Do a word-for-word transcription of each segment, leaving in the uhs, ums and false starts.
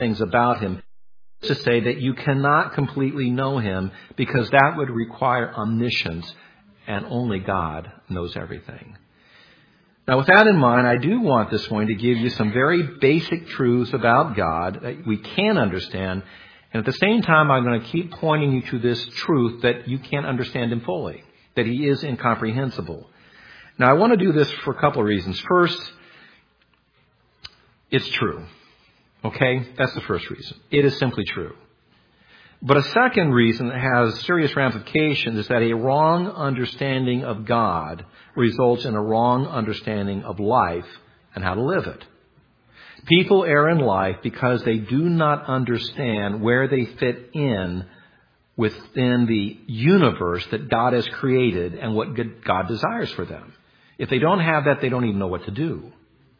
things about him. To say that you cannot completely know him because that would require omniscience, and only God knows everything. Now, with that in mind, I do want this morning to give you some very basic truths about God that we can understand. And at the same time, I'm going to keep pointing you to this truth that you can't understand him fully, that he is incomprehensible. Now, I want to do this for a couple of reasons. First, it's true. Okay? That's the first reason. It is simply true. But a second reason that has serious ramifications is that a wrong understanding of God results in a wrong understanding of life and how to live it. People err in life because they do not understand where they fit in within the universe that God has created and what God desires for them. If they don't have that, they don't even know what to do.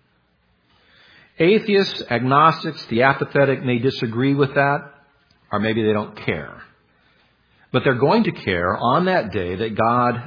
Atheists, agnostics, the apathetic may disagree with that, or maybe they don't care. But they're going to care on that day that God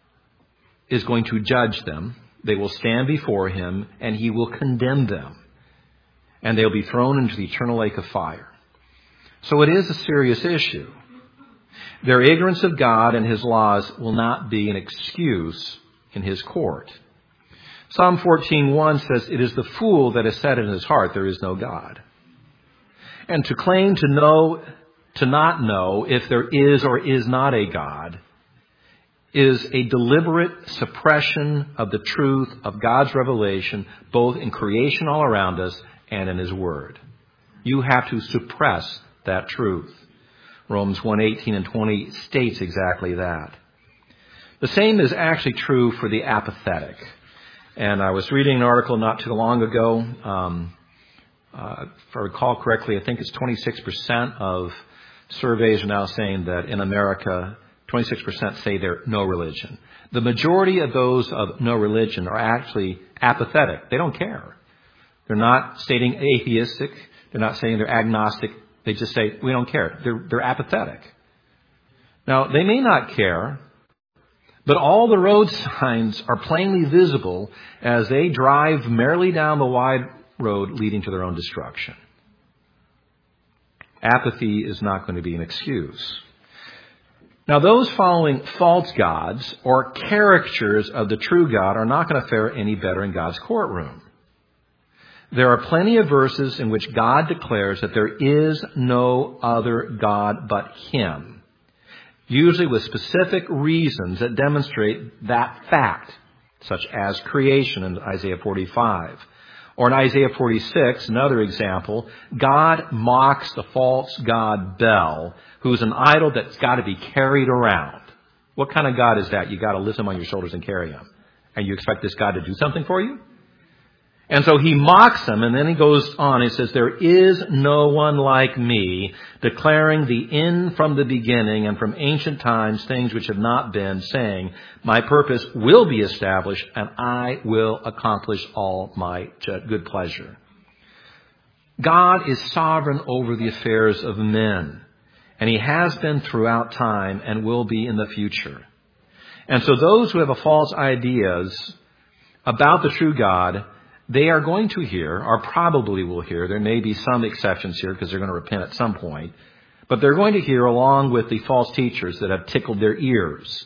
is going to judge them. They will stand before him, and he will condemn them. And they'll be thrown into the eternal lake of fire. So it is a serious issue. Their ignorance of God and his laws will not be an excuse in his court. Psalm fourteen one says, "It is the fool that has said in his heart, there is no God." And to claim to know, to not know if there is or is not a God is a deliberate suppression of the truth of God's revelation, both in creation all around us and in his word. You have to suppress that truth. Romans one eighteen and twenty states exactly that. The same is actually true for the apathetic. And I was reading an article not too long ago. Um, uh, if I recall correctly, I think it's twenty-six percent of surveys are now saying that in America, twenty-six percent say they're no religion. The majority of those of no religion are actually apathetic. They don't care. They're not stating atheistic. They're not saying they're agnostic. They just say, we don't care. They're, they're apathetic. Now, they may not care, but all the road signs are plainly visible as they drive merrily down the wide road leading to their own destruction. Apathy is not going to be an excuse. Now, those following false gods or caricatures of the true God are not going to fare any better in God's courtroom. There are plenty of verses in which God declares that there is no other God but him, usually with specific reasons that demonstrate that fact, such as creation in Isaiah forty-five. Or in Isaiah forty-six, another example, God mocks the false god Bel, who's an idol that's got to be carried around. What kind of God is that? You got to lift him on your shoulders and carry him. And you expect this God to do something for you? And so he mocks them, and then he goes on. He says, there is no one like me, declaring the end from the beginning and from ancient times things which have not been, saying, my purpose will be established, and I will accomplish all my good pleasure. God is sovereign over the affairs of men, and he has been throughout time and will be in the future. And so those who have a false ideas about the true God, they are going to hear, or probably will hear, there may be some exceptions here because they're going to repent at some point, but they're going to hear along with the false teachers that have tickled their ears,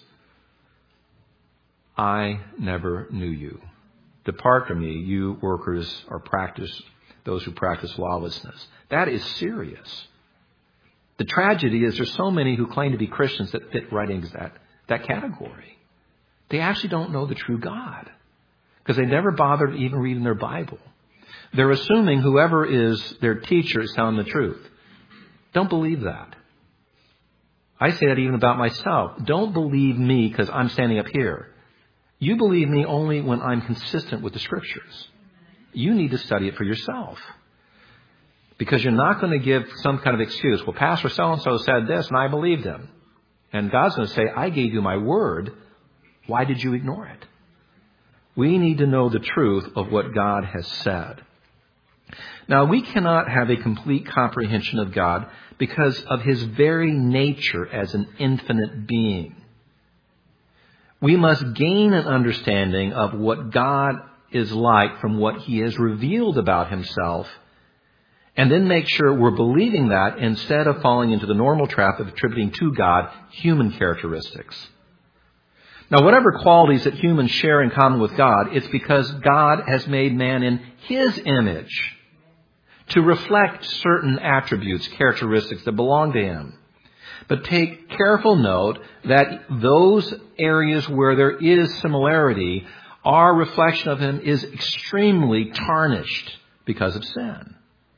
I never knew you. Depart from me, you workers or practice, those who practice lawlessness. That is serious. The tragedy is there's so many who claim to be Christians that fit right into that, that category. They actually don't know the true God, because they never bothered even reading their Bible. They're assuming whoever is their teacher is telling the truth. Don't believe that. I say that even about myself. Don't believe me because I'm standing up here. You believe me only when I'm consistent with the Scriptures. You need to study it for yourself. Because you're not going to give some kind of excuse. Well, Pastor so-and-so said this and I believed him. And God's going to say, I gave you my word. Why did you ignore it? We need to know the truth of what God has said. Now, we cannot have a complete comprehension of God because of his very nature as an infinite being. We must gain an understanding of what God is like from what he has revealed about himself. and then make sure we're believing that instead of falling into the normal trap of attributing to God human characteristics. Now, whatever qualities that humans share in common with God, it's because God has made man in His image to reflect certain attributes, characteristics that belong to Him. But take careful note that those areas where there is similarity, our reflection of Him is extremely tarnished because of sin.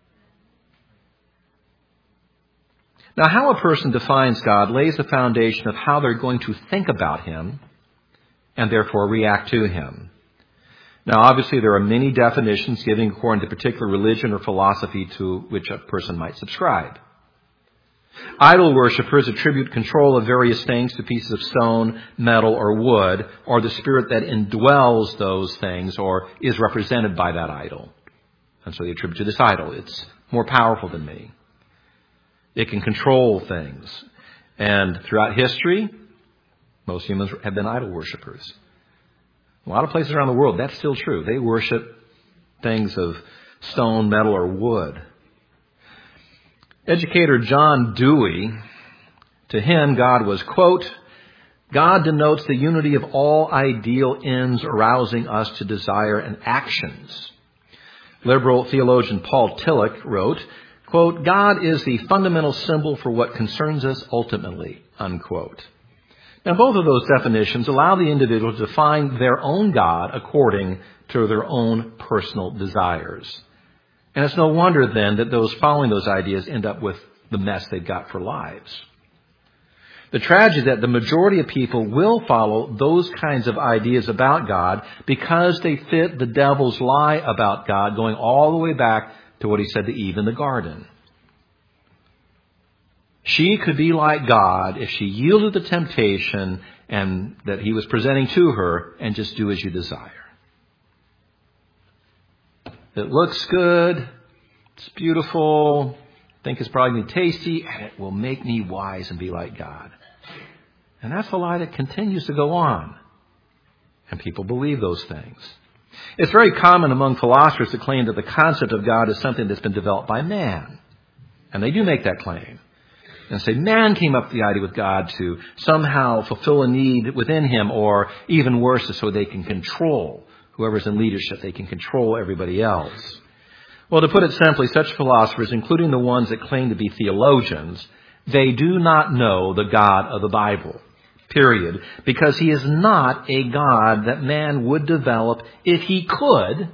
Now, how a person defines God lays the foundation of how they're going to think about Him and therefore react to Him. Now, obviously, there are many definitions given according to particular religion or philosophy to which a person might subscribe. Idol worshippers attribute control of various things to pieces of stone, metal, or wood, or the spirit that indwells those things or is represented by that idol. And so they attribute to this idol, it's more powerful than me. It can control things. And throughout history, most humans have been idol worshippers. A lot of places around the world, that's still true. They worship things of stone, metal, or wood. Educator John Dewey, to him, God was, quote, God denotes the unity of all ideal ends arousing us to desire and actions. Liberal theologian Paul Tillich wrote, quote, God is the fundamental symbol for what concerns us ultimately, unquote. Now, both of those definitions allow the individual to define their own God according to their own personal desires. And it's no wonder then that those following those ideas end up with the mess they've got for lives. The tragedy is that the majority of people will follow those kinds of ideas about God because they fit the devil's lie about God, going all the way back to what he said to Eve in the garden. She could be like God if she yielded the temptation and that he was presenting to her and just do as you desire. It looks good. It's beautiful. I think it's probably going to be tasty, and it will make me wise and be like God. And that's a lie that continues to go on. And people believe those things. It's very common among philosophers to claim that the concept of God is something that's been developed by man. And they do make that claim. And say man came up with the idea with God to somehow fulfill a need within him, or even worse, so they can control whoever's in leadership. They can control everybody else. Well, to put it simply, such philosophers, including the ones that claim to be theologians, they do not know the God of the Bible, period, because he is not a God that man would develop if he could,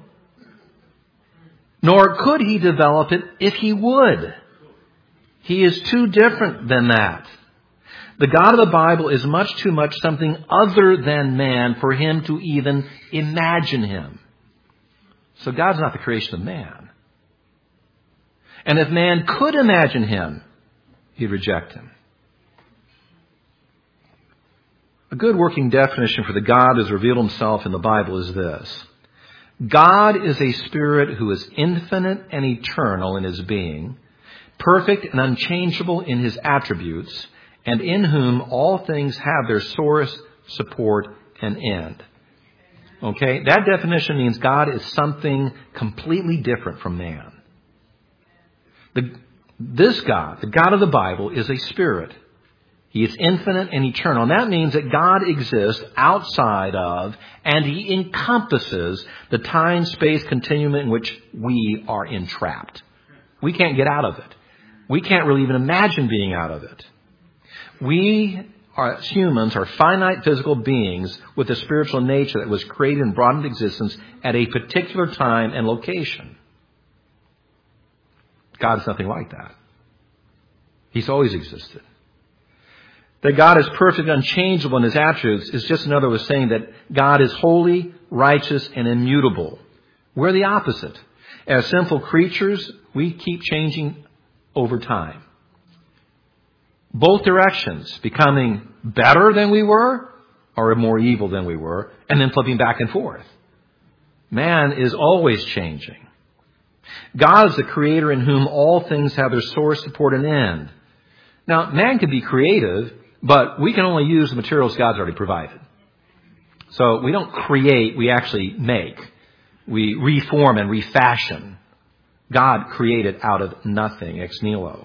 nor could he develop it if he would. He is too different than that. The God of the Bible is much too much something other than man for him to even imagine him. So God's not the creation of man. And if man could imagine him, he'd reject him. A good working definition for the God who has revealed himself in the Bible is this. God is a spirit who is infinite and eternal in his being, perfect and unchangeable in his attributes, and in whom all things have their source, support, and end. Okay? That definition means God is something completely different from man. The, this God, the God of the Bible, is a spirit. He is infinite and eternal. And that means that God exists outside of and he encompasses the time-space continuum in which we are entrapped. We can't get out of it. We can't really even imagine being out of it. We are, as humans, are finite physical beings with a spiritual nature that was created and brought into existence at a particular time and location. God is nothing like that. He's always existed. That God is perfect, unchangeable in his attributes is just another way of saying that God is holy, righteous, and immutable. We're the opposite. As sinful creatures, we keep changing over time. Both directions, becoming better than we were or more evil than we were, and then flipping back and forth. Man is always changing. God is the creator in whom all things have their source, support, and end. Now, man can be creative, but we can only use the materials God's already provided. So we don't create, we actually make. We reform and refashion. God created out of nothing, ex nihilo.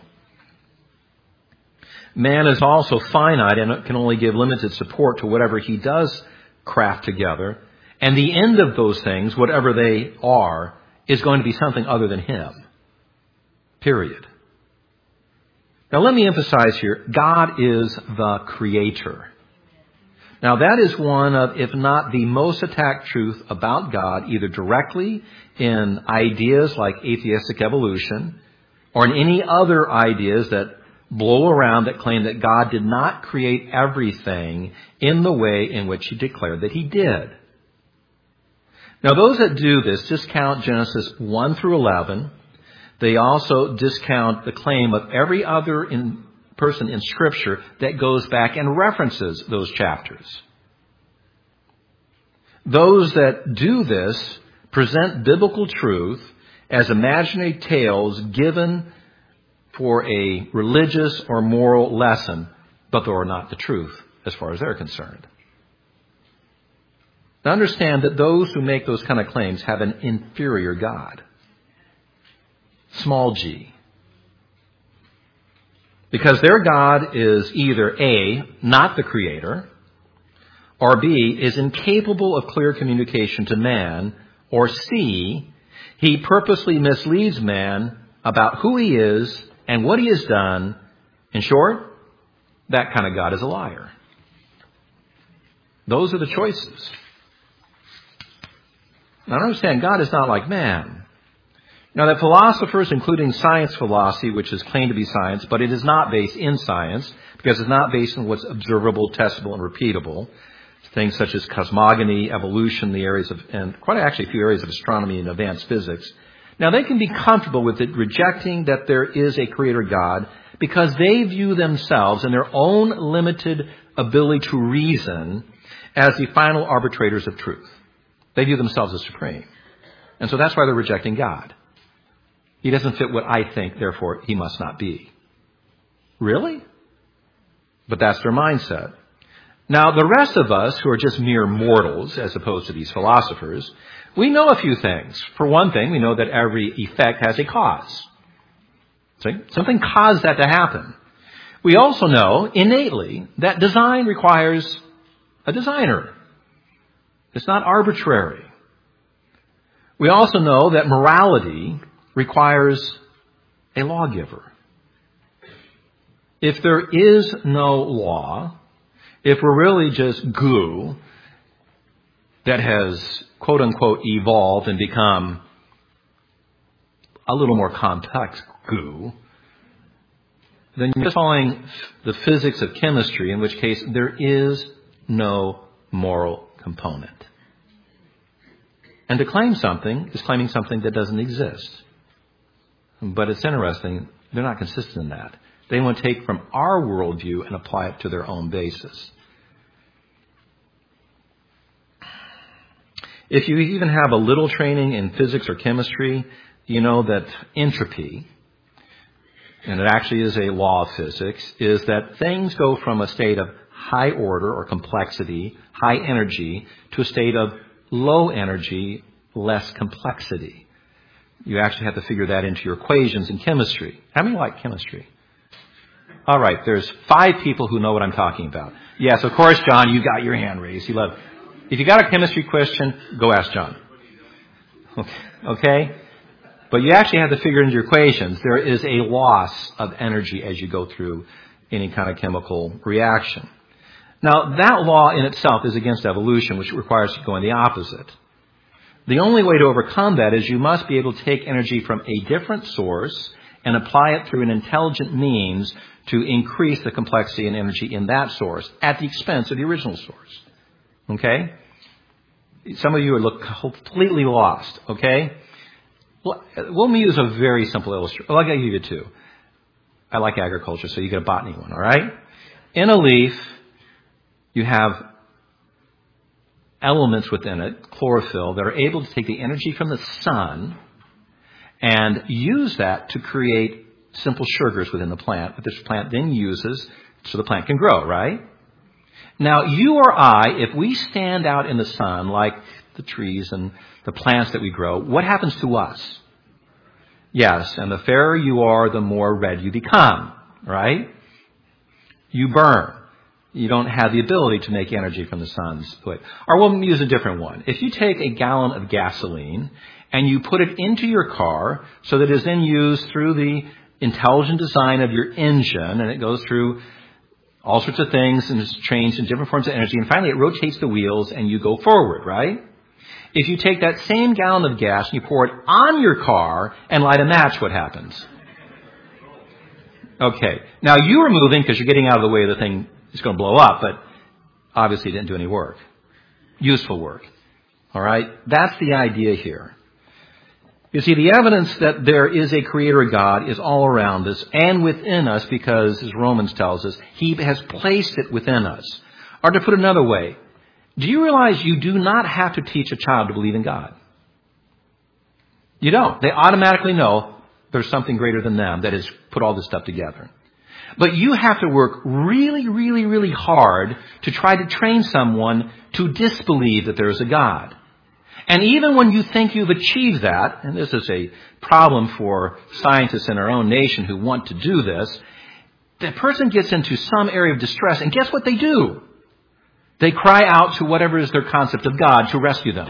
Man is also finite and can only give limited support to whatever he does craft together. And the end of those things, whatever they are, is going to be something other than him. Period. Now let me emphasize here, God is the creator. Now that is one of, if not the most attacked truth about God, either directly in ideas like atheistic evolution or in any other ideas that blow around that claim that God did not create everything in the way in which he declared that he did. Now those that do this discount Genesis one through eleven. They also discount the claim of every other in person in Scripture that goes back and references those chapters. Those that do this present biblical truth as imaginary tales given for a religious or moral lesson, but they are not the truth as far as they're concerned. Now understand that those who make those kind of claims have an inferior God. Small g. Because their God is either A, not the creator, or B, is incapable of clear communication to man, or C, he purposely misleads man about who he is and what he has done. In short, that kind of God is a liar. Those are the choices. Now understand, God is not like man. Now that philosophers, including science philosophy, which is claimed to be science, but it is not based in science, because it's not based on what's observable, testable, and repeatable. Things such as cosmogony, evolution, the areas of, and quite actually a few areas of astronomy and advanced physics. Now they can be comfortable with it, rejecting that there is a creator God, because they view themselves and their own limited ability to reason as the final arbitrators of truth. They view themselves as supreme. And so that's why they're rejecting God. He doesn't fit what I think, therefore he must not be. Really? But that's their mindset. Now, the rest of us, who are just mere mortals, as opposed to these philosophers, we know a few things. For one thing, we know that every effect has a cause. See? Something caused that to happen. We also know, innately, that design requires a designer. It's not arbitrary. We also know that morality requires a lawgiver. If there is no law, if we're really just goo that has, quote unquote, evolved and become a little more complex goo, then you're just following the physics of chemistry, in which case there is no moral component. And to claim something is claiming something that doesn't exist. But it's interesting, they're not consistent in that. They want to take from our worldview and apply it to their own basis. If you even have a little training in physics or chemistry, you know that entropy, and it actually is a law of physics, is that things go from a state of high order or complexity, high energy, to a state of low energy, less complexity. You actually have to figure that into your equations in chemistry. How many like chemistry? All right, there's five people who know what I'm talking about. Yes, of course, John, you got your hand raised. You love. If you got a chemistry question, go ask John. Okay? But you actually have to figure into your equations. There is a loss of energy as you go through any kind of chemical reaction. Now, that law in itself is against evolution, which requires you to go in the opposite. The only way to overcome that is you must be able to take energy from a different source and apply it through an intelligent means to increase the complexity and energy in that source at the expense of the original source. Okay? Some of you look completely lost. Okay? Well, let me use a very simple illustration. Well, I'll give you two. I like agriculture, so you get a botany one, all right? In a leaf, you have elements within it, chlorophyll, that are able to take the energy from the sun and use that to create simple sugars within the plant that this plant then uses so the plant can grow, right? Now, you or I, if we stand out in the sun like the trees and the plants that we grow, what happens to us? Yes, and the fairer you are, the more red you become, right? You burn. You don't have the ability to make energy from the sun's light. Or we'll use a different one. If you take a gallon of gasoline and you put it into your car so that it is then used through the intelligent design of your engine, and it goes through all sorts of things and is changed in different forms of energy, and finally it rotates the wheels and you go forward, right? If you take that same gallon of gas and you pour it on your car and light a match, what happens? Okay. Now you are moving because you're getting out of the way of the thing that's going to blow up, but obviously it didn't do any work. Useful work. All right? That's the idea here. You see, the evidence that there is a creator God is all around us and within us because, as Romans tells us, he has placed it within us. Or to put it another way, do you realize you do not have to teach a child to believe in God? You don't. They automatically know there's something greater than them that has put all this stuff together. But you have to work really, really, really hard to try to train someone to disbelieve that there is a God. And even when you think you've achieved that, and this is a problem for scientists in our own nation who want to do this, the person gets into some area of distress, and guess what they do? They cry out to whatever is their concept of God to rescue them.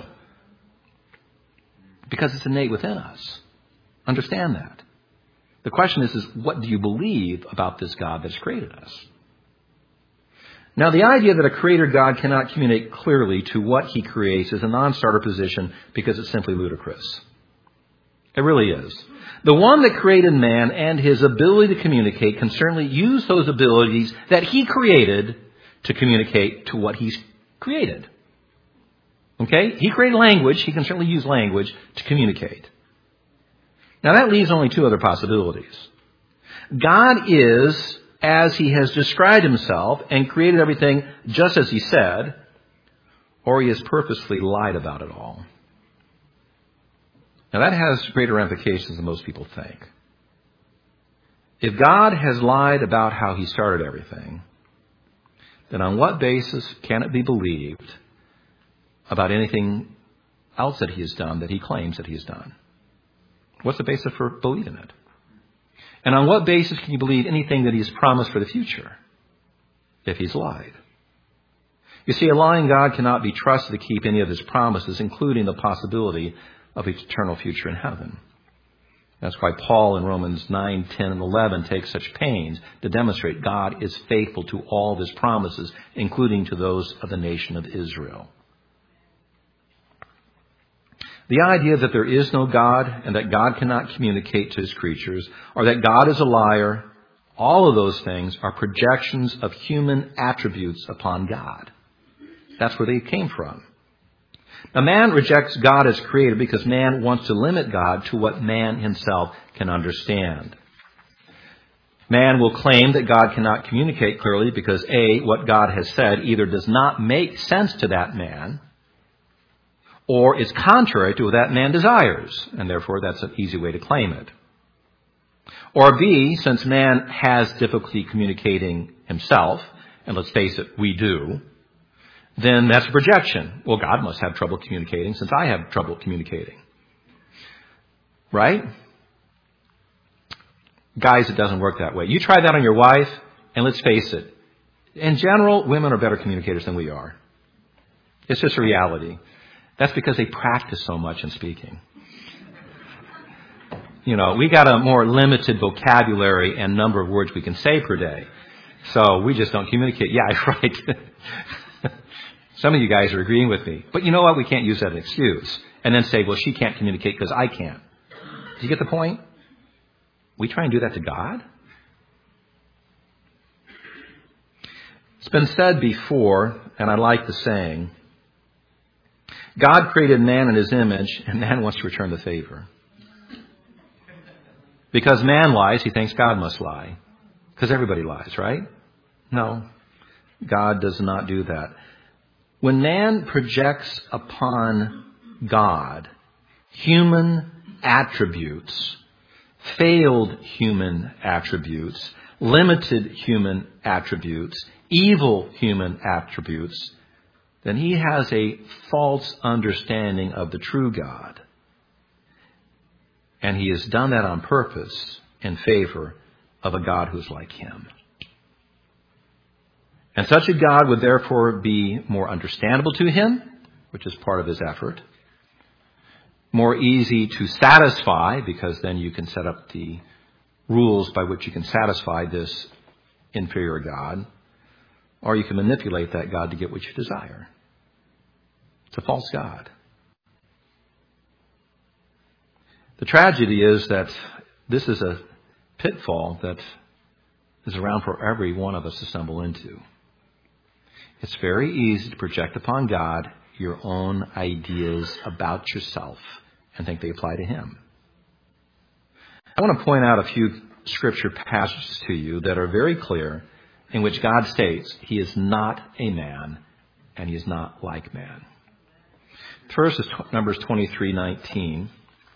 Because it's innate within us. Understand that. The question is, is what do you believe about this God that's created us? Now, the idea that a creator God cannot communicate clearly to what he creates is a non-starter position because it's simply ludicrous. It really is. The one that created man and his ability to communicate can certainly use those abilities that he created to communicate to what he's created. Okay? He created language. He can certainly use language to communicate. Now, that leaves only two other possibilities. God is as he has described himself and created everything just as he said, or he has purposely lied about it all. Now, that has greater ramifications than most people think. If God has lied about how he started everything, then on what basis can it be believed about anything else that he has done that he claims that he has done? What's the basis for believing it? And on what basis can you believe anything that he's promised for the future if he's lied? You see, a lying God cannot be trusted to keep any of his promises, including the possibility of an eternal future in heaven. That's why Paul in Romans nine, ten, and eleven takes such pains to demonstrate God is faithful to all of his promises, including to those of the nation of Israel. The idea that there is no God and that God cannot communicate to his creatures, or that God is a liar, all of those things are projections of human attributes upon God. That's where they came from. Now, man rejects God as creator because man wants to limit God to what man himself can understand. Man will claim that God cannot communicate clearly because, A, what God has said either does not make sense to that man, or is contrary to what that man desires, and therefore that's an easy way to claim it. Or B, since man has difficulty communicating himself, and let's face it, we do, then that's a projection. Well, God must have trouble communicating since I have trouble communicating. Right? Guys, it doesn't work that way. You try that on your wife, and let's face it, in general, women are better communicators than we are. It's just a reality. That's because they practice so much in speaking. You know, we got a more limited vocabulary and number of words we can say per day. So we just don't communicate. Yeah, right. Some of you guys are agreeing with me. But you know what? We can't use that as an excuse. And then say, well, she can't communicate because I can't. Do you get the point? We try and do that to God? It's been said before, and I like the saying, God created man in his image, and man wants to return the favor. Because man lies, he thinks God must lie. Because everybody lies, right? No, God does not do that. When man projects upon God human attributes, failed human attributes, limited human attributes, evil human attributes, then he has a false understanding of the true God. And he has done that on purpose in favor of a God who's like him. And such a God would therefore be more understandable to him, which is part of his effort. More easy to satisfy, because then you can set up the rules by which you can satisfy this inferior God. Or you can manipulate that God to get what you desire. It's a false God. The tragedy is that this is a pitfall that is around for every one of us to stumble into. It's very easy to project upon God your own ideas about yourself and think they apply to him. I want to point out a few scripture passages to you that are very clear, in which God states he is not a man and he is not like man. First is Numbers twenty-three nineteen.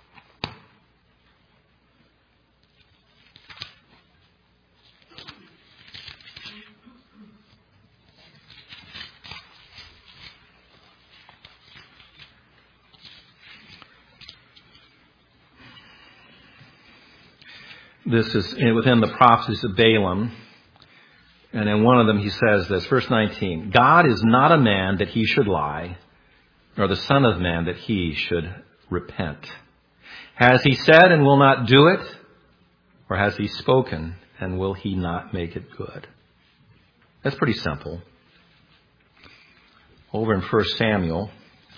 This is within the prophecies of Balaam. And in one of them he says this, verse nineteen, God is not a man that he should lie, nor the son of man that he should repent. Has he said and will not do it? Or has he spoken and will he not make it good? That's pretty simple. Over in First Samuel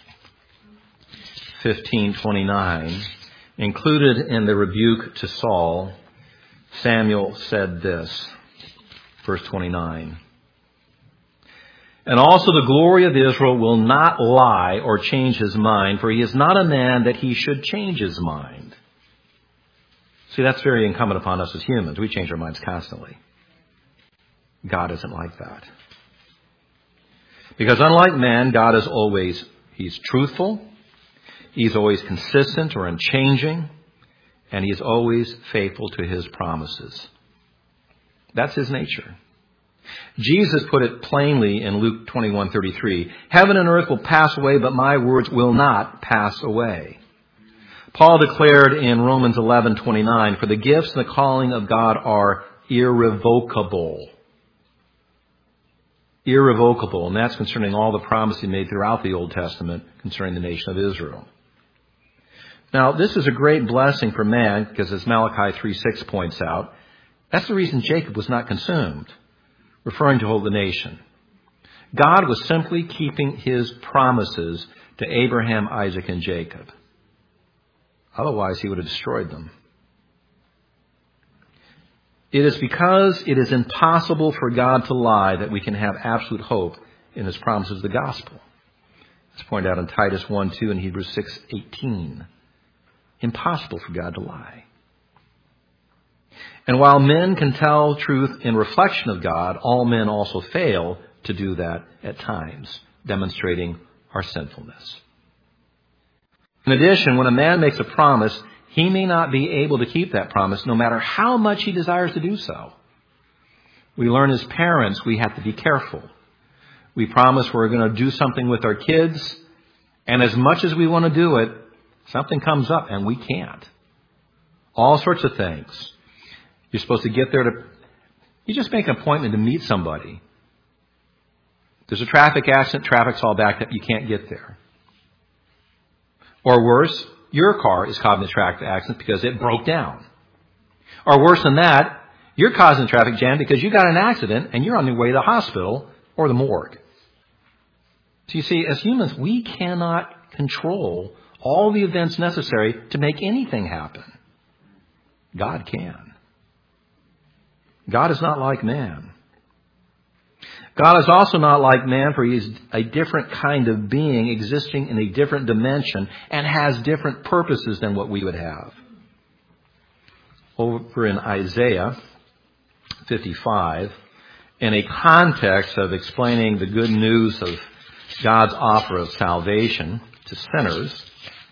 fifteen twenty-nine, included in the rebuke to Saul, Samuel said this, verse twenty-nine. And also the glory of Israel will not lie or change his mind, for he is not a man that he should change his mind. See, that's very incumbent upon us as humans. We change our minds constantly. God isn't like that. Because unlike man, God is always, he's truthful, he's always consistent or unchanging, and he's always faithful to his promises. That's his nature. Jesus put it plainly in Luke twenty-one thirty-three. Heaven and earth will pass away, but my words will not pass away. Paul declared in Romans eleven twenty-nine, for the gifts and the calling of God are irrevocable. Irrevocable. And that's concerning all the promises he made throughout the Old Testament concerning the nation of Israel. Now, this is a great blessing for man, because as Malachi three six points out, that's the reason Jacob was not consumed, referring to all the nation. God was simply keeping his promises to Abraham, Isaac, and Jacob. Otherwise, he would have destroyed them. It is because it is impossible for God to lie that we can have absolute hope in his promises of the gospel. It's pointed out in Titus one two and Hebrews six eighteen. Impossible for God to lie. And while men can tell truth in reflection of God, all men also fail to do that at times, demonstrating our sinfulness. In addition, when a man makes a promise, he may not be able to keep that promise no matter how much he desires to do so. We learn as parents we have to be careful. We promise we're going to do something with our kids, and as much as we want to do it, something comes up and we can't. All sorts of things. You're supposed to get there to... You just make an appointment to meet somebody. There's a traffic accident, traffic's all backed up, you can't get there. Or worse, your car is caught in a traffic accident because it broke down. Or worse than that, you're causing a traffic jam because you got an accident and you're on your way to the hospital or the morgue. So you see, as humans, we cannot control all the events necessary to make anything happen. God can. God is not like man. God is also not like man, for he is a different kind of being existing in a different dimension and has different purposes than what we would have. Over in Isaiah fifty-five, in a context of explaining the good news of God's offer of salvation to sinners,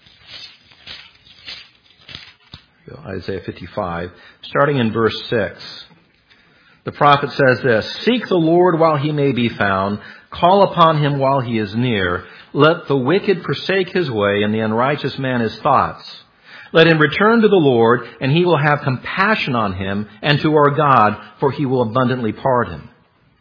Isaiah fifty-five, starting in verse six. The prophet says this, seek the Lord while he may be found. Call upon him while he is near. Let the wicked forsake his way and the unrighteous man his thoughts. Let him return to the Lord, and he will have compassion on him, and to our God, for he will abundantly pardon.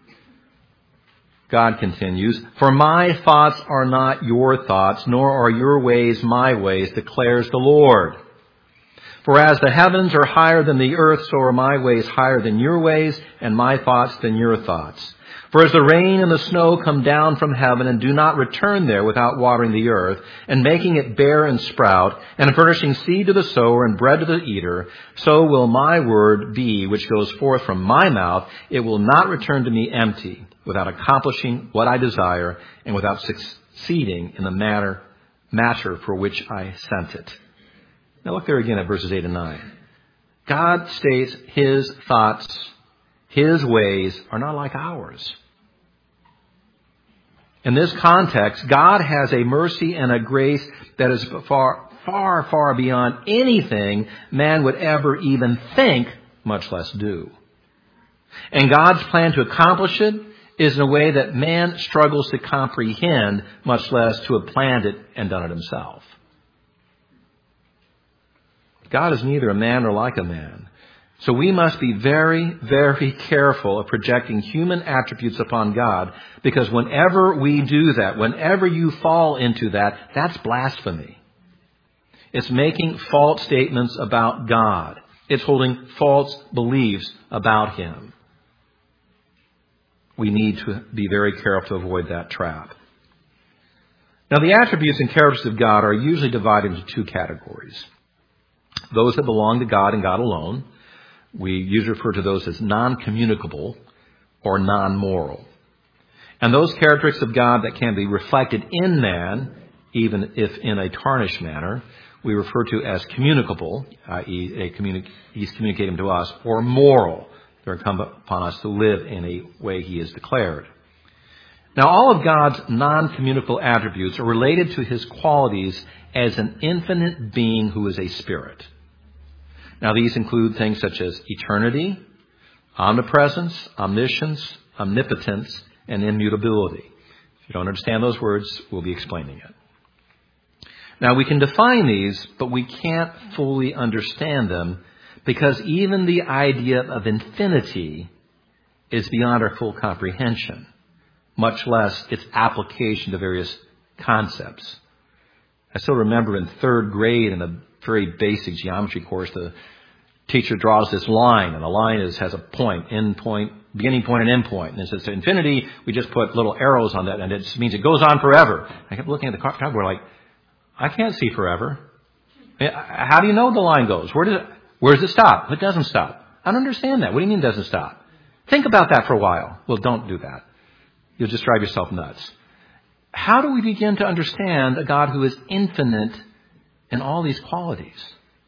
God continues, for my thoughts are not your thoughts, nor are your ways my ways, declares the Lord. For as the heavens are higher than the earth, so are my ways higher than your ways, and my thoughts than your thoughts. For as the rain and the snow come down from heaven and do not return there without watering the earth, and making it bear and sprout, and furnishing seed to the sower and bread to the eater, so will my word be which goes forth from my mouth. It will not return to me empty, without accomplishing what I desire, and without succeeding in the matter, matter for which I sent it. Now look there again at verses eight and nine. God states his thoughts, his ways are not like ours. In this context, God has a mercy and a grace that is far, far, far beyond anything man would ever even think, much less do. And God's plan to accomplish it is in a way that man struggles to comprehend, much less to have planned it and done it himself. God is neither a man nor like a man. So we must be very, very careful of projecting human attributes upon God, because whenever we do that, whenever you fall into that, that's blasphemy. It's making false statements about God. It's holding false beliefs about him. We need to be very careful to avoid that trap. Now, the attributes and characters of God are usually divided into two categories. Those that belong to God and God alone. We usually refer to those as non-communicable or non-moral. And those characteristics of God that can be reflected in man, even if in a tarnished manner, we refer to as communicable, that is, a communi- he's communicating to us, or moral. They're incumbent upon us to live in a way he has declared. Now, all of God's non-communicable attributes are related to his qualities as an infinite being who is a spirit. Now, these include things such as eternity, omnipresence, omniscience, omnipotence, and immutability. If you don't understand those words, we'll be explaining it. Now, we can define these, but we can't fully understand them, because even the idea of infinity is beyond our full comprehension, much less its application to various concepts. I still remember in third grade in a very basic geometry course, the teacher draws this line, and the line is, has a point, end point, beginning point, and end point. And it says to infinity, we just put little arrows on that, and it means it goes on forever. I kept looking at the chalkboard like, I can't see forever. How do you know the line goes? Where does it, where does it stop? It doesn't stop. I don't understand that. What do you mean it doesn't stop? Think about that for a while. Well, don't do that. You'll just drive yourself nuts. How do we begin to understand a God who is infinite in all these qualities?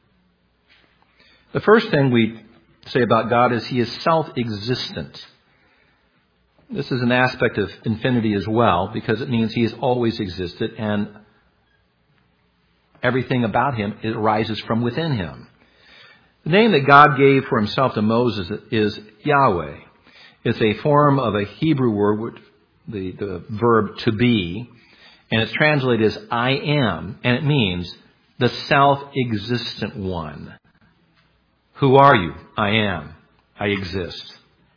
The first thing we say about God is he is self-existent. This is an aspect of infinity as well, because it means he has always existed, and everything about him it arises from within him. The name that God gave for himself to Moses is Yahweh. It's a form of a Hebrew word, the, the verb to be, and it's translated as I am, and it means the self-existent one. Who are you? I am. I exist.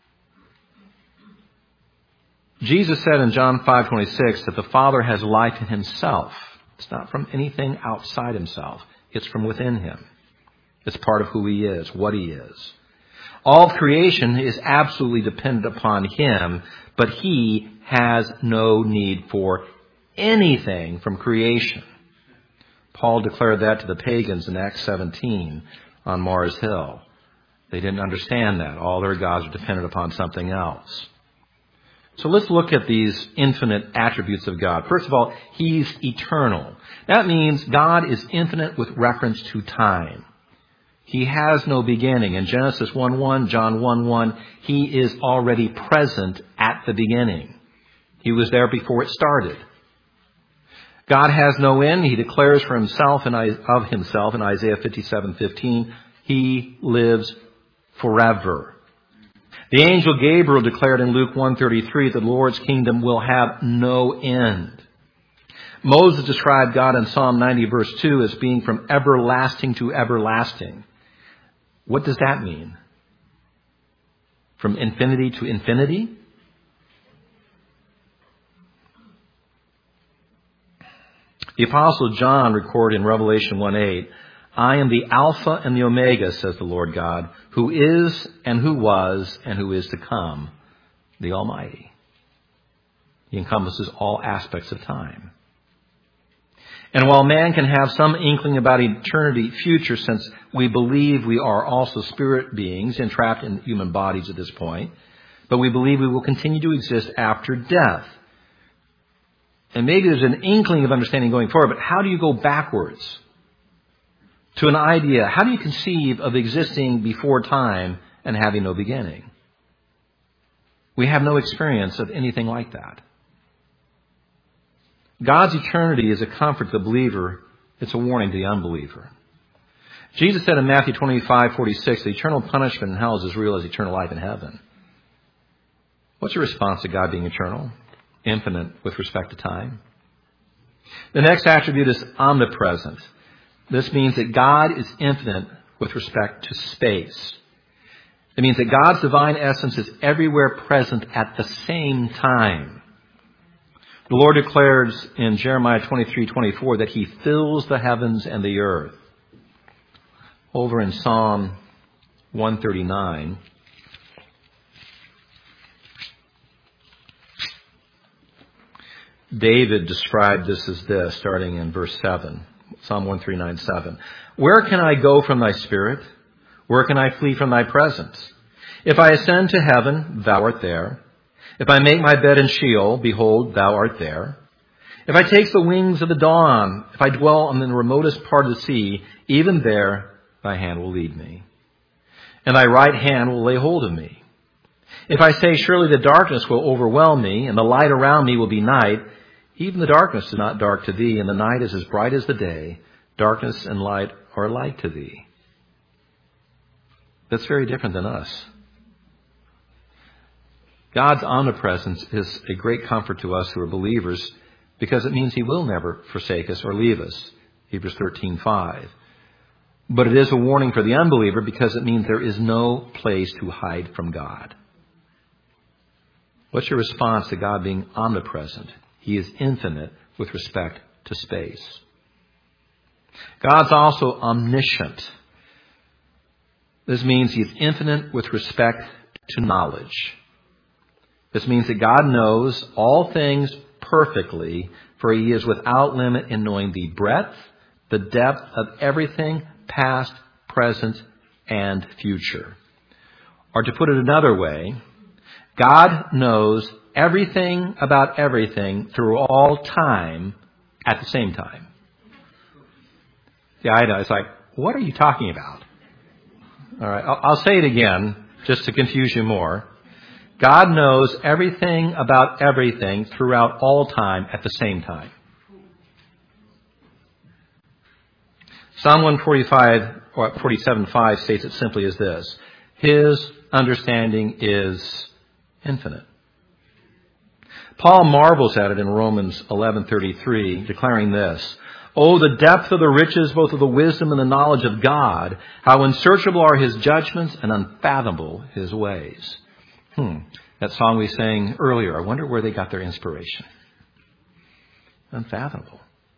Jesus said in John five twenty-six that the Father has life in himself. It's not from anything outside himself. It's from within him. It's part of who he is, what he is. All of creation is absolutely dependent upon him, but he has no need for anything from creation. Paul declared that to the pagans in Acts seventeen on Mars Hill. They didn't understand that. All their gods were dependent upon something else. So let's look at these infinite attributes of God. First of all, he's eternal. That means God is infinite with reference to time. He has no beginning. In Genesis one one, John one one, he is already present at the beginning. He was there before it started. God has no end. He declares for himself and of himself in Isaiah fifty-seven fifteen, he lives forever. The angel Gabriel declared in Luke one thirty-three that the Lord's kingdom will have no end. Moses described God in Psalm ninety verse two as being from everlasting to everlasting. What does that mean? From infinity to infinity? The Apostle John recorded in Revelation one eight, I am the Alpha and the Omega, says the Lord God, who is and who was and who is to come, the Almighty. He encompasses all aspects of time. And while man can have some inkling about eternity future, since we believe we are also spirit beings entrapped in human bodies at this point, but we believe we will continue to exist after death. And maybe there's an inkling of understanding going forward, but how do you go backwards to an idea? How do you conceive of existing before time and having no beginning? We have no experience of anything like that. God's eternity is a comfort to the believer. It's a warning to the unbeliever. Jesus said in Matthew twenty-five forty-six, the eternal punishment in hell is as real as eternal life in heaven. What's your response to God being eternal? Infinite with respect to time. The next attribute is omnipresent. This means that God is infinite with respect to space. It means that God's divine essence is everywhere present at the same time. The Lord declares in Jeremiah twenty-three twenty-four that He fills the heavens and the earth. Over in Psalm one thirty-nine, David described this as this, starting in verse seven. Psalm one thirty-nine seven. Where can I go from thy spirit? Where can I flee from thy presence? If I ascend to heaven, thou art there. If I make my bed in Sheol, behold, thou art there. If I take the wings of the dawn, if I dwell on the remotest part of the sea, even there thy hand will lead me, and thy right hand will lay hold of me. If I say, surely the darkness will overwhelm me, and the light around me will be night, even the darkness is not dark to thee, and the night is as bright as the day. Darkness and light are alike to thee. That's very different than us. God's omnipresence is a great comfort to us who are believers because it means He will never forsake us or leave us. Hebrews thirteen five. But it is a warning for the unbeliever because it means there is no place to hide from God. What's your response to God being omnipresent? He is infinite with respect to space. God's also omniscient. This means He is infinite with respect to knowledge. This means that God knows all things perfectly, for He is without limit in knowing the breadth, the depth of everything, past, present, and future. Or to put it another way, God knows everything about everything through all time at the same time. Yeah, I know. It's like, what are you talking about? All right, I'll, I'll say it again just to confuse you more. God knows everything about everything throughout all time at the same time. Psalm one forty-five, or forty-seven five states it simply as this. His understanding is infinite. Paul marvels at it in Romans eleven thirty-three, declaring this. Oh, the depth of the riches, both of the wisdom and the knowledge of God. How unsearchable are His judgments and unfathomable His ways. Hmm. That song we sang earlier, I wonder where they got their inspiration. Unfathomable.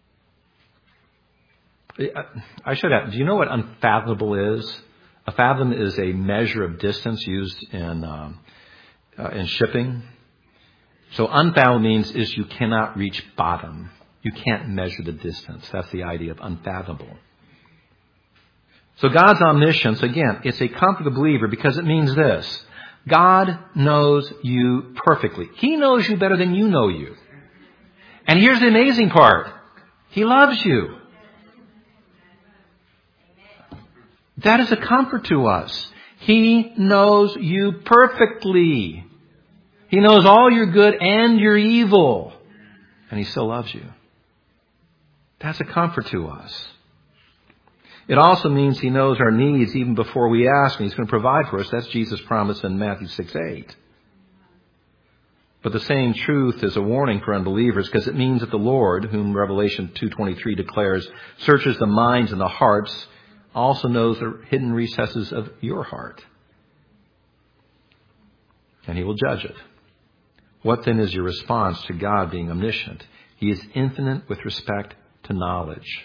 I should have. Do you know what unfathomable is? A fathom is a measure of distance used in um, uh, in shipping. So unfathomable means is you cannot reach bottom. You can't measure the distance. That's the idea of unfathomable. So God's omniscience, again, it's a comfort to the believer because it means this. God knows you perfectly. He knows you better than you know you. And here's the amazing part. He loves you. That is a comfort to us. He knows you perfectly. He knows all your good and your evil. And He still loves you. That's a comfort to us. It also means He knows our needs even before we ask, and He's going to provide for us. That's Jesus' promise in Matthew six eight. But the same truth is a warning for unbelievers, because it means that the Lord, whom Revelation two twenty-three declares searches the minds and the hearts, also knows the hidden recesses of your heart. And he will judge it. What then is your response to God being omniscient? He is infinite with respect to knowledge.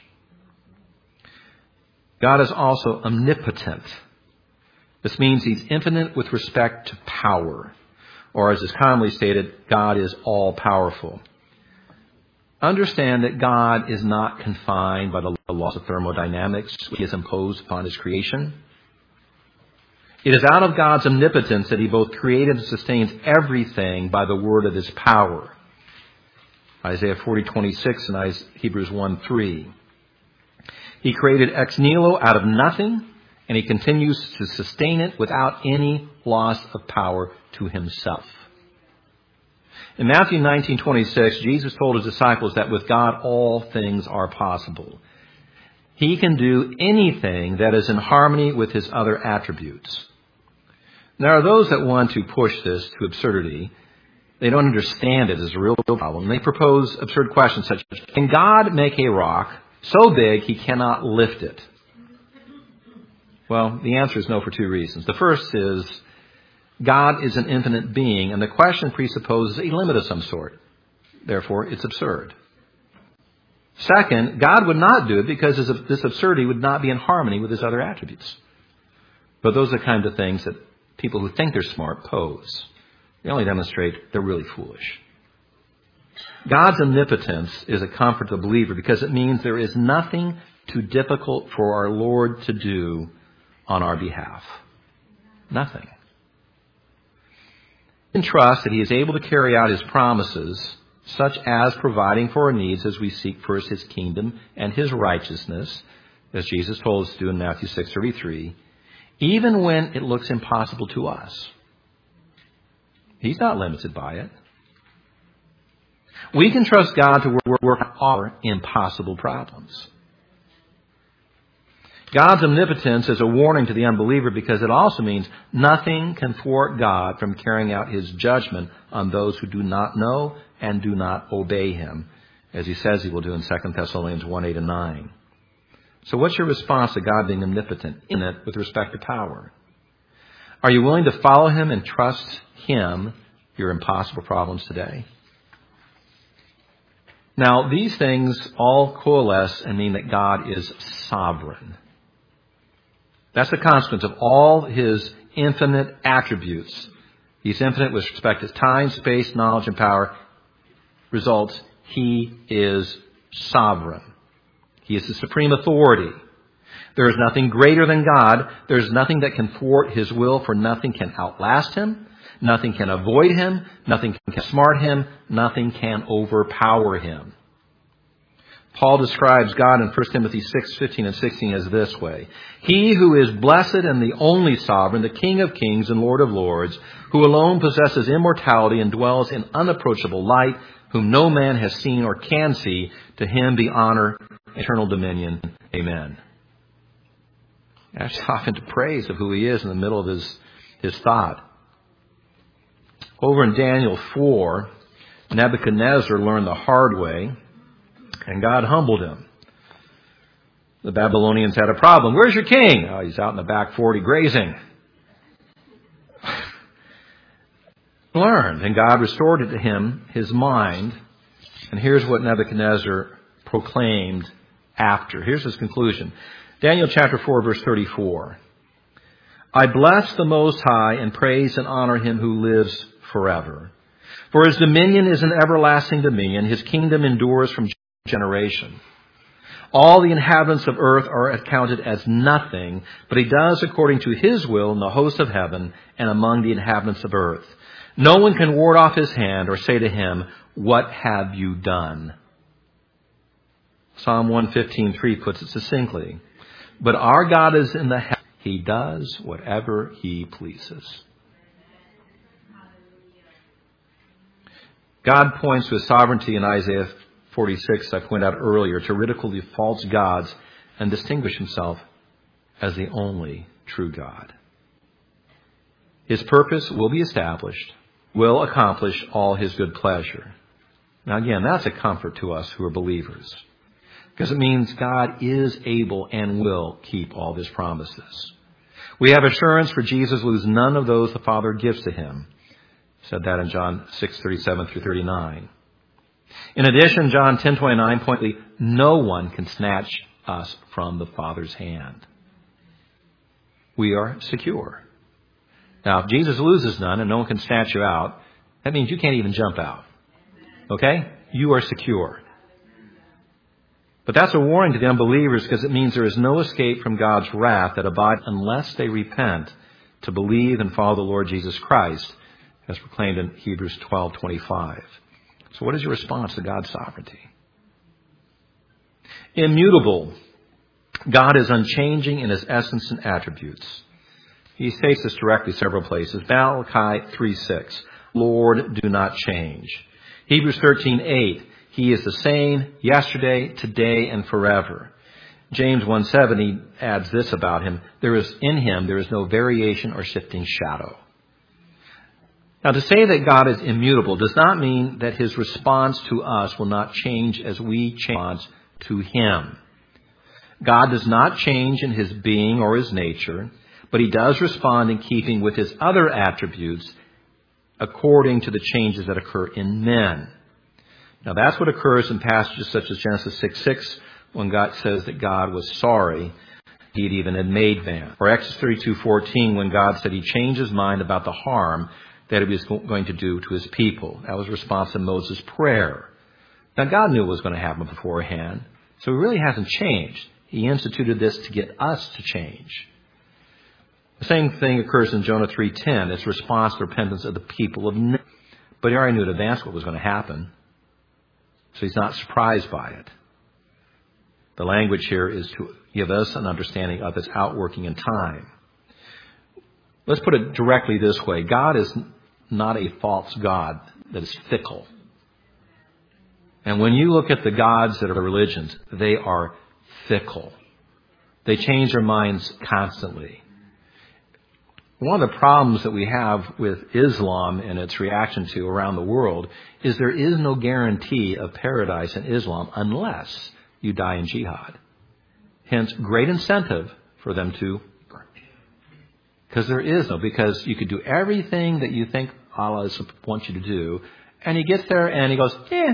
God is also omnipotent. This means he's infinite with respect to power. Or as is commonly stated, God is all-powerful. Understand that God is not confined by the laws of thermodynamics he has imposed upon his creation. It is out of God's omnipotence that he both created and sustains everything by the word of his power. Isaiah forty twenty-six and Hebrews one three. He created ex nihilo out of nothing, and he continues to sustain it without any loss of power to himself. In Matthew nineteen twenty-six, Jesus told his disciples that with God all things are possible. He can do anything that is in harmony with his other attributes. There are those that want to push this to absurdity. They don't understand it as a real problem. They propose absurd questions such as, can God make a rock so big he cannot lift it? Well, the answer is no for two reasons. The first is God is an infinite being, and the question presupposes a limit of some sort. Therefore, it's absurd. Second, God would not do it because this absurdity would not be in harmony with his other attributes. But those are the kind of things that people who think they're smart pose. They only demonstrate they're really foolish. God's omnipotence is a comfort to the believer because it means there is nothing too difficult for our Lord to do on our behalf. Nothing. We can trust that he is able to carry out his promises, such as providing for our needs as we seek first his kingdom and his righteousness, as Jesus told us to do in Matthew six thirty-three, even when it looks impossible to us. He's not limited by it. We can trust God to work on our impossible problems. God's omnipotence is a warning to the unbeliever because it also means nothing can thwart God from carrying out his judgment on those who do not know and do not obey him, as he says he will do in Second Thessalonians one, eight and nine. So what's your response to God being omnipotent in it with respect to power? Are you willing to follow him and trust him your impossible problems today? Now, these things all coalesce and mean that God is sovereign. That's the consequence of all his infinite attributes. He's infinite with respect to time, space, knowledge, and power. Results, he is sovereign. He is the supreme authority. There is nothing greater than God. There is nothing that can thwart his will, for nothing can outlast him. Nothing can avoid him. Nothing can smart him. Nothing can overpower him. Paul describes God in First Timothy six, fifteen and sixteen as this way. He who is blessed and the only sovereign, the King of kings and Lord of lords, who alone possesses immortality and dwells in unapproachable light, whom no man has seen or can see, to him be honor, eternal dominion. Amen. That's often to praise of who he is in the middle of his, his thought. Over in Daniel four, Nebuchadnezzar learned the hard way, and God humbled him. The Babylonians had a problem. Where's your king? Oh, he's out in the back forty grazing. Learned, and God restored it to him, his mind. And here's what Nebuchadnezzar proclaimed after. Here's his conclusion. Daniel chapter four, verse thirty-four. I bless the Most High and praise and honor him who lives forever. For his dominion is an everlasting dominion. His kingdom endures from generation. All the inhabitants of earth are accounted as nothing, but he does according to his will in the hosts of heaven and among the inhabitants of earth. No one can ward off his hand or say to him, what have you done? Psalm one fifteen, three puts it succinctly. But our God is in the heavens. He does whatever he pleases. God points to his sovereignty in Isaiah forty-six, I pointed out earlier, to ridicule the false gods and distinguish himself as the only true God. His purpose will be established. will accomplish all his good pleasure. Now again, that's a comfort to us who are believers, because it means God is able and will keep all his promises. We have assurance, for Jesus will lose none of those the Father gives to him. Said that in John six thirty-seven through thirty-nine. In addition, John ten twenty-nine pointedly, no one can snatch us from the Father's hand. We are secure. Now, if Jesus loses none and no one can snatch you out, that means you can't even jump out. Okay? You are secure. But that's a warning to the unbelievers, because it means there is no escape from God's wrath that abides unless they repent to believe and follow the Lord Jesus Christ, as proclaimed in Hebrews twelve twenty-five. So what is your response to God's sovereignty? Immutable. God is unchanging in his essence and attributes. He states this directly several places. Malachi three six. Lord, do not change. Hebrews thirteen eight. He is the same yesterday, today, and forever. James one seven, he adds this about him. There is in him, there is no variation or shifting shadow. Now, to say that God is immutable does not mean that his response to us will not change as we change to him. God does not change in his being or his nature, but he does respond in keeping with his other attributes according to the changes that occur in men. Now, that's what occurs in passages such as Genesis six six, when God says that God was sorry he had even had made man. Or Exodus thirty-two fourteen, when God said he changed his mind about the harm that he was going to do to his people. That was a response to Moses' prayer. Now, God knew what was going to happen beforehand, so he really hasn't changed. He instituted this to get us to change. The same thing occurs in Jonah three ten. It's response to repentance of the people of Nineveh. But he already knew in advance what was going to happen, so he's not surprised by it. The language here is to give us an understanding of his outworking in time. Let's put it directly this way. God is not a false God that is fickle. And when you look at the gods that are religions, they are fickle. They change their minds constantly. One of the problems that we have with Islam and its reaction to around the world is there is no guarantee of paradise in Islam unless you die in jihad. Hence, great incentive for them to, because there is no, because you could do everything that you think Allah wants you to do, and he gets there and he goes, eh,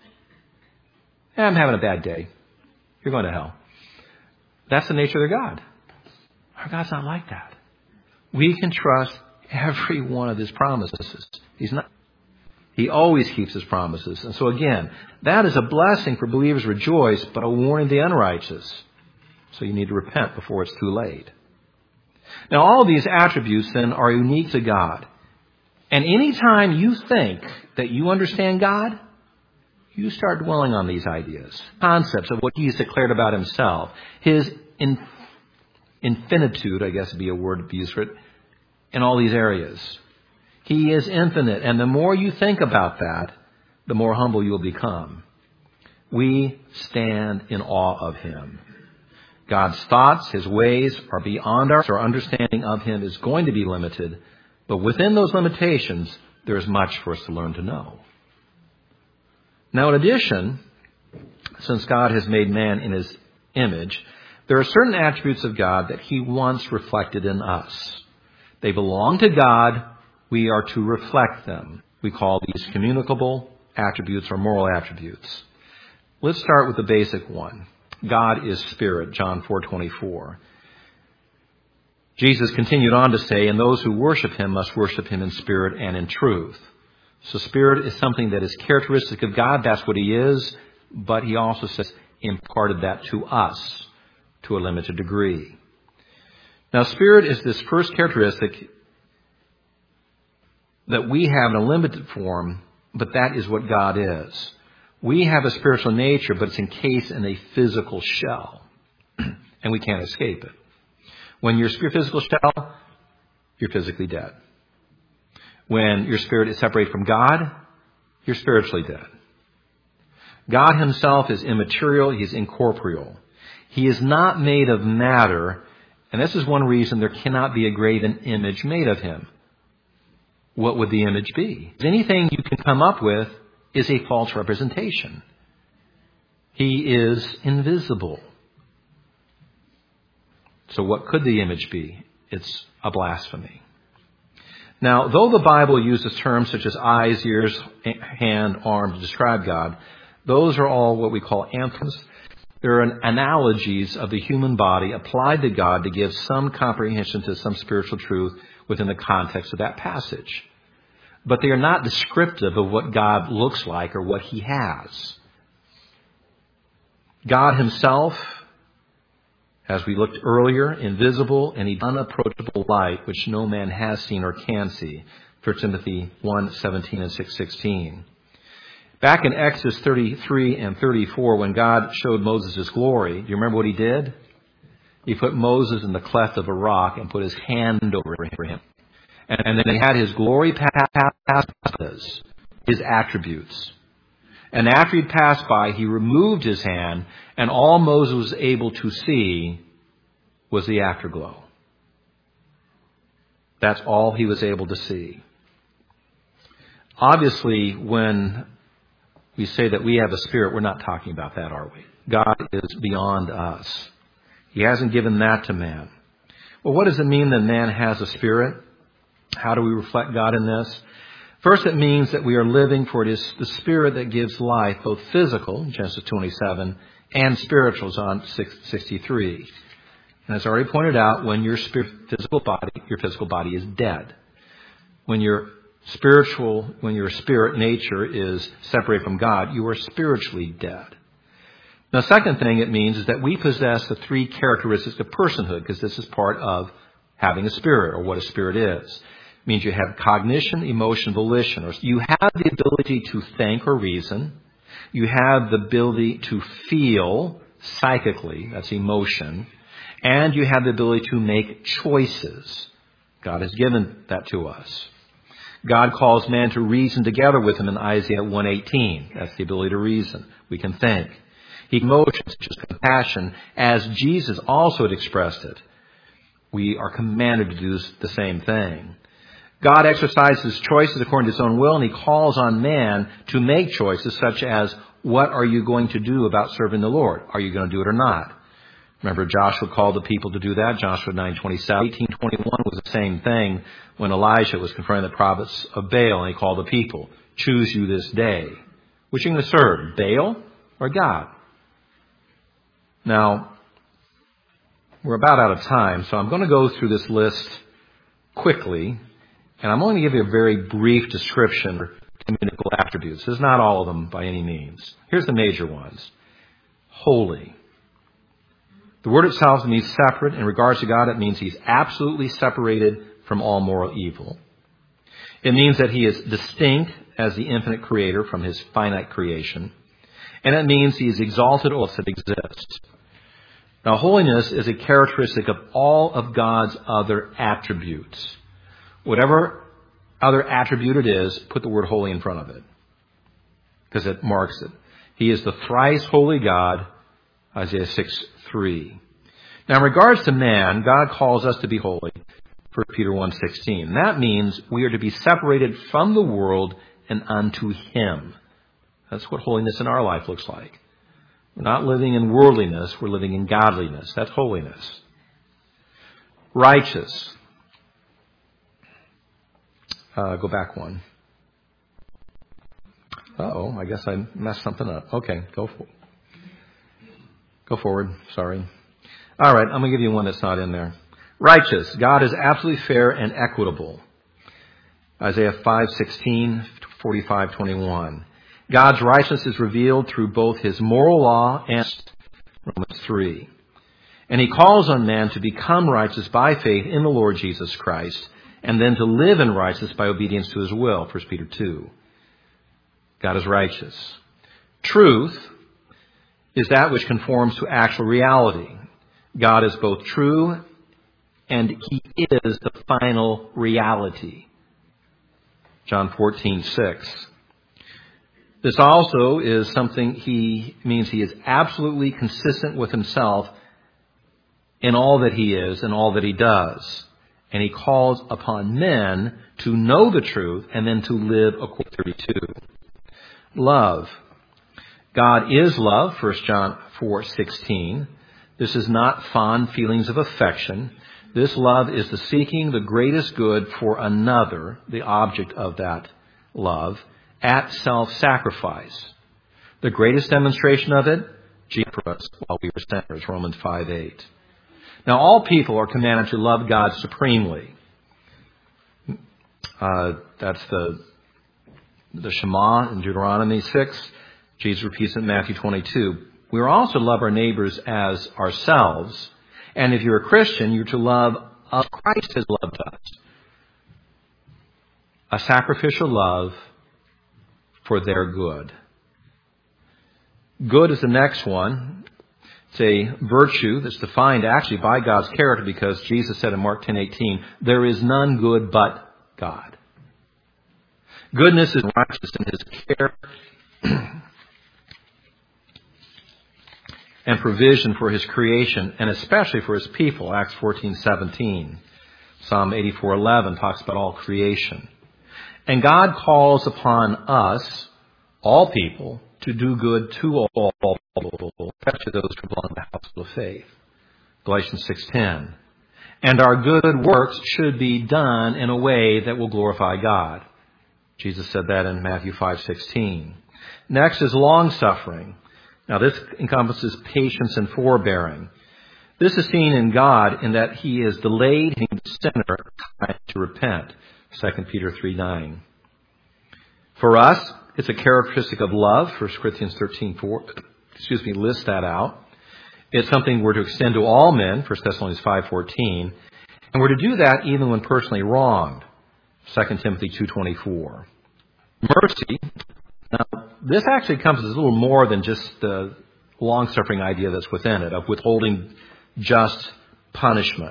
I'm having a bad day. You're going to hell. That's the nature of their God. Our God's not like that. We can trust every one of his promises. He's not. He always keeps his promises. And so again, that is a blessing for believers to rejoice, but a warning to the unrighteous. So you need to repent before it's too late. Now, all of these attributes then are unique to God. And anytime you think that you understand God, you start dwelling on these ideas, concepts of what he's declared about himself, his in, infinitude, I guess would be a word to be used for it, in all these areas. He is infinite, and the more you think about that, the more humble you will become. We stand in awe of him. God's thoughts, his ways are beyond our, our understanding of him is going to be limited, but within those limitations, there is much for us to learn to know. Now, in addition, since God has made man in his image, there are certain attributes of God that he wants reflected in us. They belong to God. We are to reflect them. We call these communicable attributes or moral attributes. Let's start with the basic one. God is spirit, John four twenty-four. Jesus continued on to say, and those who worship him must worship him in spirit and in truth. So spirit is something that is characteristic of God. That's what he is. But he also says, imparted that to us to a limited degree. Now, spirit is this first characteristic that we have in a limited form, but that is what God is. We have a spiritual nature, but it's encased in a physical shell, and we can't escape it. When you're your physical shell, you're physically dead. When your spirit is separated from God, you're spiritually dead. God himself is immaterial. He is incorporeal. He is not made of matter, and this is one reason there cannot be a graven image made of him. what would the image be? Anything you can come up with is a false representation. He is invisible. So what could the image be? It's a blasphemy. Now, though the Bible uses terms such as eyes, ears, hand, arm to describe God, those are all what we call anthems. They're analogies of the human body applied to God to give some comprehension to some spiritual truth within the context of that passage. But they are not descriptive of what God looks like or what he has. God himself, as we looked earlier, invisible and unapproachable light, which no man has seen or can see. First Timothy one seventeen and six sixteen. Back in Exodus thirty-three and thirty-four, when God showed Moses his glory, do you remember what he did? He put Moses in the cleft of a rock and put his hand over him. And, and then he had his glory pass his attributes. And after he'd passed by, he removed his hand, and all Moses was able to see was the afterglow. That's all he was able to see. Obviously, when we say that we have a spirit, we're not talking about that, are we? God is beyond us. He hasn't given that to man. Well, what does it mean that man has a spirit? How do we reflect God in this? First, it means that we are living for it is the Spirit that gives life, both physical, Genesis twenty-seven, and spiritual, John six sixty-three. And as I already pointed out, when your spirit, physical body, your physical body is dead. When your spiritual, when your spirit nature is separated from God, you are spiritually dead. Now, second thing it means is that we possess the three characteristics of personhood, because this is part of having a spirit, or what a spirit is. It means you have cognition, emotion, volition. Or you have the ability to think or reason. You have the ability to feel psychically, that's emotion. And you have the ability to make choices. God has given that to us. God calls man to reason together with him in Isaiah one eighteen. That's the ability to reason. We can think. He emotions, such as compassion, as Jesus also had expressed it. We are commanded to do the same thing. God exercises choices according to his own will, and he calls on man to make choices such as, what are you going to do about serving the Lord? Are you going to do it or not? Remember, Joshua called the people to do that. Joshua nine twenty-seven. eighteen twenty-one was the same thing when Elijah was confronting the prophets of Baal, and he called the people, choose you this day. Which are you going to serve, Baal or God? Now, we're about out of time, so I'm going to go through this list quickly, and I'm only going to give you a very brief description of communicable attributes. This is not all of them by any means. Here's the major ones. Holy. The word itself means separate. In regards to God, it means he's absolutely separated from all moral evil. It means that he is distinct as the infinite creator from his finite creation. And it means he is exalted or that exists. Now, holiness is a characteristic of all of God's other attributes. Whatever other attribute it is, put the word holy in front of it, because it marks it. He is the thrice holy God, Isaiah six three. Now, in regards to man, God calls us to be holy, First Peter one sixteen. That means we are to be separated from the world and unto him. That's what holiness in our life looks like. We're not living in worldliness, we're living in godliness. That's holiness. Righteous. Uh, go back one. Uh-oh, I guess I messed something up. Okay, go for, go forward. Sorry. All right, I'm going to give you one that's not in there. Righteous. God is absolutely fair and equitable. Isaiah five sixteen, forty-five twenty-one. God's righteousness is revealed through both his moral law and Romans three. And he calls on man to become righteous by faith in the Lord Jesus Christ, and then to live in righteousness by obedience to his will, First Peter two. God is righteous. Truth is that which conforms to actual reality. God is both true and he is the final reality. John fourteen six. This also is something he means he is absolutely consistent with himself in all that he is and all that he does. And he calls upon men to know the truth and then to live according to thirty-two. Love. God is love, First John four sixteen. This is not fond feelings of affection. This love is the seeking the greatest good for another, the object of that love, at self-sacrifice. The greatest demonstration of it, Jesus for us while we were sinners, Romans five eight. Now, all people are commanded to love God supremely. Uh, that's the, the Shema in Deuteronomy six. Jesus repeats it in Matthew twenty-two. We are also to love our neighbors as ourselves. And if you're a Christian, you're to love as Christ has loved us. A sacrificial love for their good. Good is the next one. It's a virtue that's defined actually by God's character, because Jesus said in Mark ten eighteen, there is none good but God. Goodness is righteous in his care and provision for his creation, and especially for his people. Acts fourteen seventeen. Psalm eighty-four eleven talks about all creation. And God calls upon us, all people, to do good to all people, especially those who belong to the household of faith. Galatians six ten. And our good works should be done in a way that will glorify God. Jesus said that in Matthew five sixteen. Next is long-suffering. Now, this encompasses patience and forbearing. This is seen in God in that he is delayed in the sinner time to repent. Second Peter three nine. For us, it's a characteristic of love. First Corinthians thirteen four, excuse me, lists that out. It's something we're to extend to all men. First Thessalonians five fourteen. And we're to do that even when personally wronged. Second Timothy two twenty-four. Mercy. Now, this actually encompasses a little more than just the long-suffering idea that's within it, of withholding just punishment.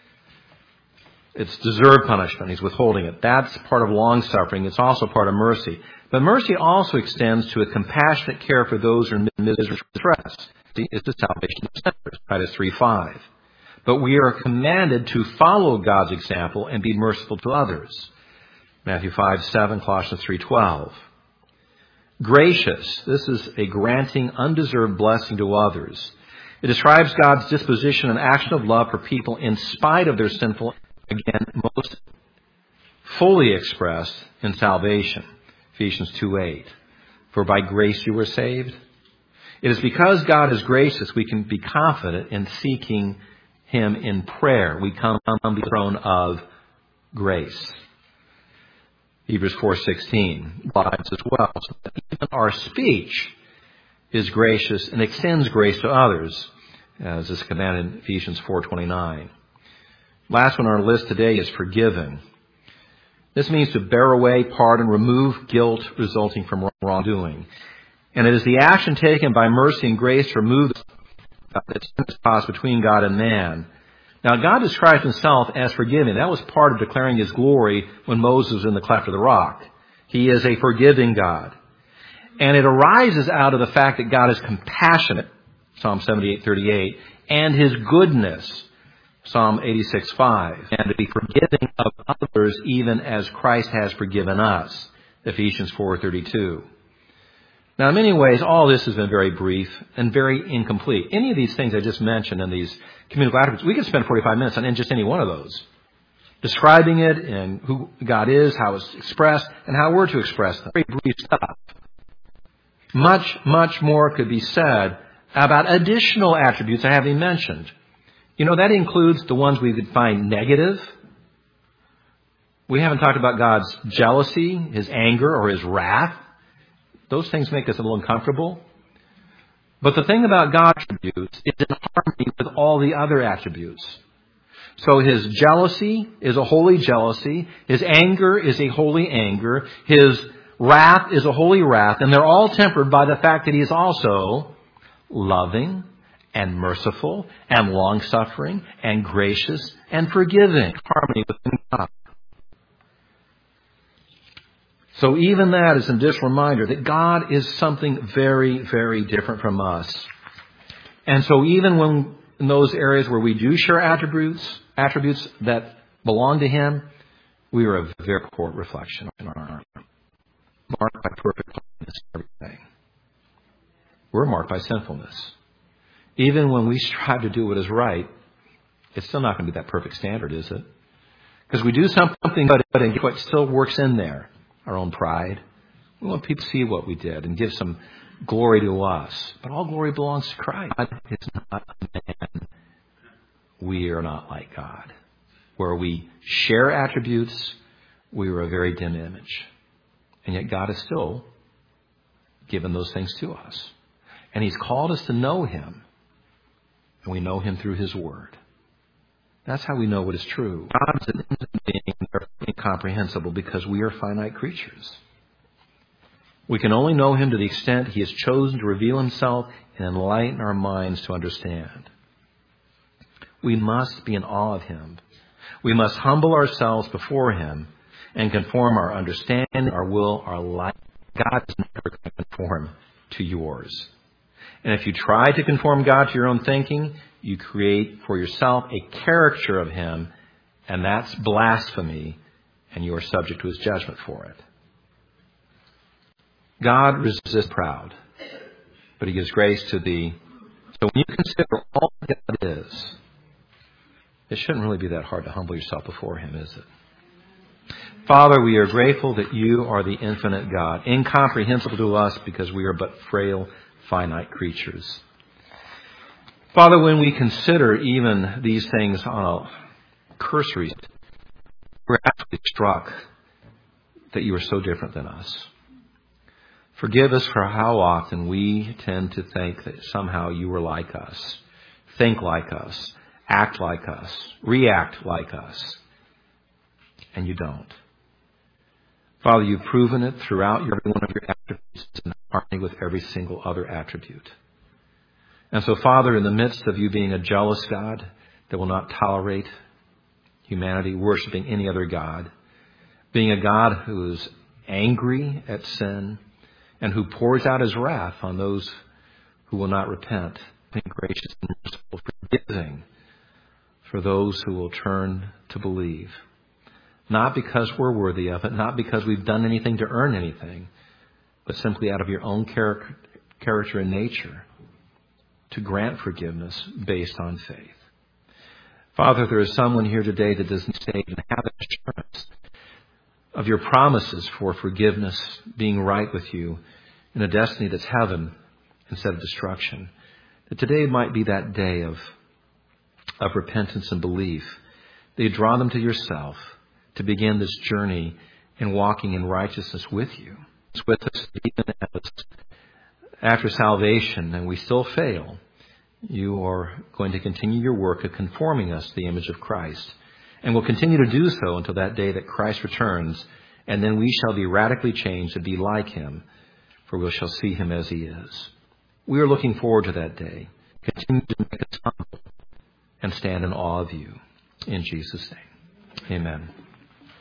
It's deserved punishment. He's withholding it. That's part of long-suffering. It's also part of mercy. But mercy also extends to a compassionate care for those who are in misery or distress. It's the salvation of sinners, Titus three five. But we are commanded to follow God's example and be merciful to others. Matthew five seven, Colossians three twelve. Gracious. This is a granting undeserved blessing to others. It describes God's disposition and action of love for people in spite of their sinful, again, most fully expressed in salvation. Ephesians two eight. For by grace you were saved. It is because God is gracious we can be confident in seeking him in prayer. We come on the throne of grace. Hebrews four sixteen lives as well. So that even our speech is gracious and extends grace to others, as is commanded in Ephesians four twenty-nine. Last one on our list today is forgiving. This means to bear away, pardon, remove guilt resulting from wrongdoing. And it is the action taken by mercy and grace to remove the cause between God and man. Now, God describes himself as forgiving. That was part of declaring his glory when Moses was in the cleft of the rock. He is a forgiving God. And it arises out of the fact that God is compassionate, Psalm seventy-eight thirty-eight, and his goodness, Psalm eighty-six five, and to be forgiving of others even as Christ has forgiven us, Ephesians four thirty-two. Now, in many ways, all this has been very brief and very incomplete. Any of these things I just mentioned in these communal attributes, we could spend forty-five minutes on just any one of those. Describing it and who God is, how it's expressed, and how we're to express them. Very brief stuff. Much, much more could be said about additional attributes I haven't mentioned. You know, that includes the ones we would find negative. We haven't talked about God's jealousy, his anger, or his wrath. Those things make us a little uncomfortable. But the thing about God's attributes is in harmony with all the other attributes. So his jealousy is a holy jealousy. His anger is a holy anger. His wrath is a holy wrath. And they're all tempered by the fact that he is also loving and merciful and long-suffering and gracious and forgiving. Harmony within God. So even that is an additional reminder that God is something very, very different from us. And so even when in those areas where we do share attributes, attributes that belong to Him, we are a very poor reflection of our marked by perfect holiness in everything. We're marked by sinfulness. Even when we strive to do what is right, it's still not going to be that perfect standard, is it? Because we do something good, and what still works in there? Our own pride. We want people to see what we did and give some glory to us. But all glory belongs to Christ. God is not a man. We are not like God. Where we share attributes, we are a very dim image. And yet God has still given those things to us. And He's called us to know Him. And we know Him through His Word. That's how we know what is true. God is an infinite being, incomprehensible, because we are finite creatures. We can only know Him to the extent He has chosen to reveal Himself and enlighten our minds to understand. We must be in awe of Him. We must humble ourselves before Him and conform our understanding, our will, our life. God is never going to conform to yours. And if you try to conform God to your own thinking, you create for yourself a caricature of Him, and that's blasphemy, and you are subject to His judgment for it. God resists proud, but He gives grace to the... So when you consider all that God is, it shouldn't really be that hard to humble yourself before Him, is it? Father, we are grateful that You are the infinite God, incomprehensible to us because we are but frail, finite creatures. Father, when we consider even these things on a cursory, we're actually struck that You are so different than us. Forgive us for how often we tend to think that somehow You are like us, think like us, act like us, react like us, and You don't. Father, You've proven it throughout every one of Your attributes in harmony with every single other attribute. And so, Father, in the midst of You being a jealous God that will not tolerate humanity worshiping any other God, being a God who is angry at sin and who pours out His wrath on those who will not repent, being gracious and merciful, forgiving for those who will turn to believe. Not because we're worthy of it, not because we've done anything to earn anything, but simply out of Your own char- character and nature to grant forgiveness based on faith. Father, there is someone here today that doesn't say and have assurance of Your promises for forgiveness, being right with You in a destiny that's heaven instead of destruction. That today might be that day of, of repentance and belief. That You draw them to Yourself to begin this journey in walking in righteousness with You. It's with us even as after salvation and we still fail. You are going to continue Your work of conforming us to the image of Christ. And will continue to do so until that day that Christ returns. And then we shall be radically changed to be like Him, for we shall see Him as He is. We are looking forward to that day. Continue to make us humble and stand in awe of You. In Jesus' name, amen.